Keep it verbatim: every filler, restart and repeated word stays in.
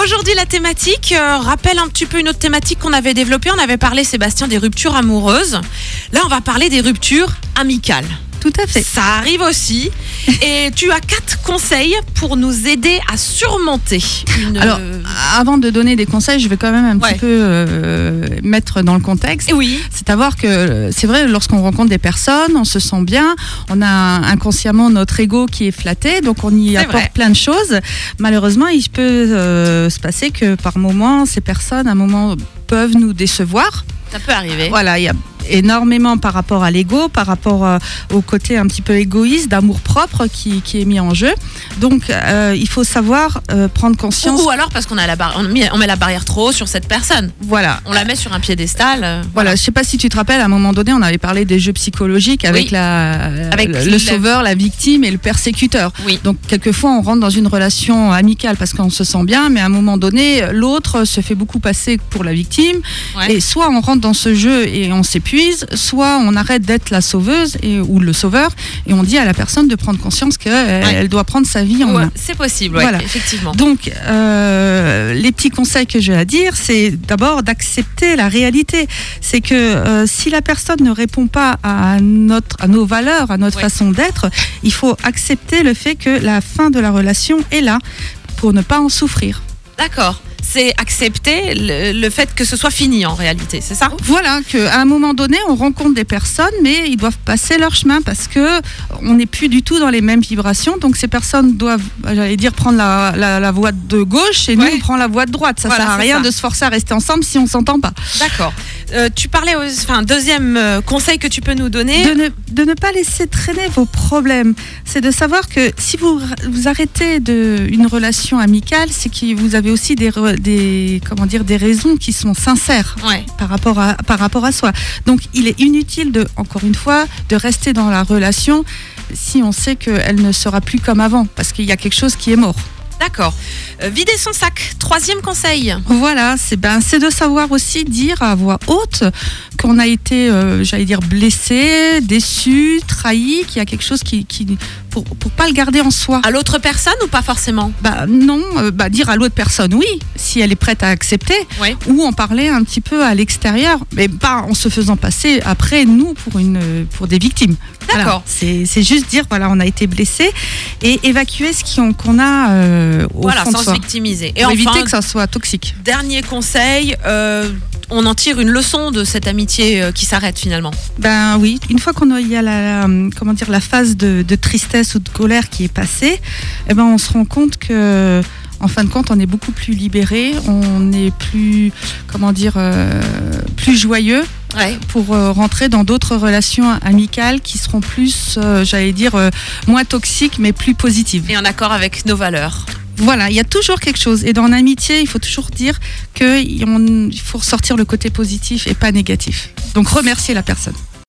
aujourd'hui, la thématique euh, rappelle un petit peu une autre thématique qu'on avait développée. On avait parlé, Sébastien, des ruptures amoureuses. Là, on va parler des ruptures amicales. Tout à fait. Ça arrive aussi. Et tu as quatre conseils pour nous aider à surmonter une... Alors, avant de donner des conseils, je vais quand même un Ouais. petit peu euh, mettre dans le contexte. Et oui. C'est à voir que c'est vrai, lorsqu'on rencontre des personnes, on se sent bien, on a inconsciemment notre ego qui est flatté, donc on y C'est apporte vrai. plein de choses. Malheureusement, il peut euh, se passer que par moment, ces personnes, à un moment, peuvent nous décevoir. Ça peut arriver. Voilà, il y a énormément par rapport à l'ego, par rapport euh, au côté un petit peu égoïste, d'amour propre qui, qui est mis en jeu. Donc, euh, il faut savoir euh, prendre conscience. Ou, ou alors parce qu'on a la barre, on met, on met la barrière trop haut sur cette personne. Voilà. On la met sur un piédestal. euh, Voilà, je sais pas si tu te rappelles, à un moment donné, on avait parlé des jeux psychologiques avec, Oui. la, Avec le, la- le sauveur, la victime et le persécuteur. Oui. Donc, quelquefois, on rentre dans une relation amicale parce qu'on se sent bien, mais à un moment donné, l'autre se fait beaucoup passer pour la victime. Ouais. Et soit on rentre dans ce jeu et on s'épuise, soit on arrête d'être la sauveuse et, ou le sauveur et on dit à la personne de prendre conscience qu'elle Ouais. elle doit prendre sa vie en Ouais, main. c'est possible, ouais, Voilà. effectivement. Donc, euh, les petits conseils que j'ai à dire, c'est d'abord d'accepter la réalité. C'est que euh, si la personne ne répond pas à, notre, à nos valeurs, à notre Ouais. façon d'être, il faut accepter le fait que la fin de la relation est là pour ne pas en souffrir. D'accord. C'est accepter le, le fait que ce soit fini en réalité, c'est ça? Voilà, qu'à un moment donné, on rencontre des personnes, mais ils doivent passer leur chemin parce que on n'est plus du tout dans les mêmes vibrations. Donc ces personnes doivent, j'allais dire, prendre la, la, la voie de gauche et nous, Ouais. on prend la voie de droite. Ça Voilà, sert à c'est rien ça. de se forcer à rester ensemble si on s'entend pas. D'accord. Euh, tu parlais, aux- enfin, deuxième euh, conseil que tu peux nous donner. De ne, de ne pas laisser traîner vos problèmes. C'est de savoir que si vous, vous arrêtez de, une relation amicale, c'est que vous avez aussi des, re- des, comment dire, des raisons qui sont sincères. Ouais. Par rapport, à, par rapport à soi. Donc il est inutile, de, encore une fois, de rester dans la relation si on sait qu'elle ne sera plus comme avant, parce qu'il y a quelque chose qui est mort. D'accord. Euh, vider son sac. Troisième conseil. Voilà, c'est ben, c'est de savoir aussi dire à voix haute qu'on a été, euh, j'allais dire, blessé, déçu, trahi, qu'il y a quelque chose qui... qui pour pour pas le garder en soi. À l'autre personne ou pas forcément? Bah non, euh, bah dire à l'autre personne oui, si elle est prête à accepter, Ouais. ou en parler un petit peu à l'extérieur, mais pas en se faisant passer après nous pour une pour des victimes. D'accord. Voilà. C'est c'est juste dire voilà, on a été blessé et évacuer ce qu'on qu'on a euh, au Voilà, fond de sans soi. se victimiser. Et Pour enfin, éviter que ça soit toxique. dernier conseil, euh, on en tire une leçon de cette amitié euh, qui s'arrête finalement. Ben oui, une fois qu'on a, il y a la, la- comment dire, la phase de, de tristesse ou de colère qui est passée, eh ben on se rend compte que, en fin de compte, on est beaucoup plus libéré, on est plus, comment dire, euh, plus joyeux Ouais. pour euh, rentrer dans d'autres relations amicales qui seront plus, euh, j'allais dire, euh, moins toxiques mais plus positives. Et en accord avec nos valeurs. Voilà, il y a toujours quelque chose. Et dans l'amitié, il faut toujours dire qu'il faut ressortir le côté positif et pas négatif. Donc remercier la personne.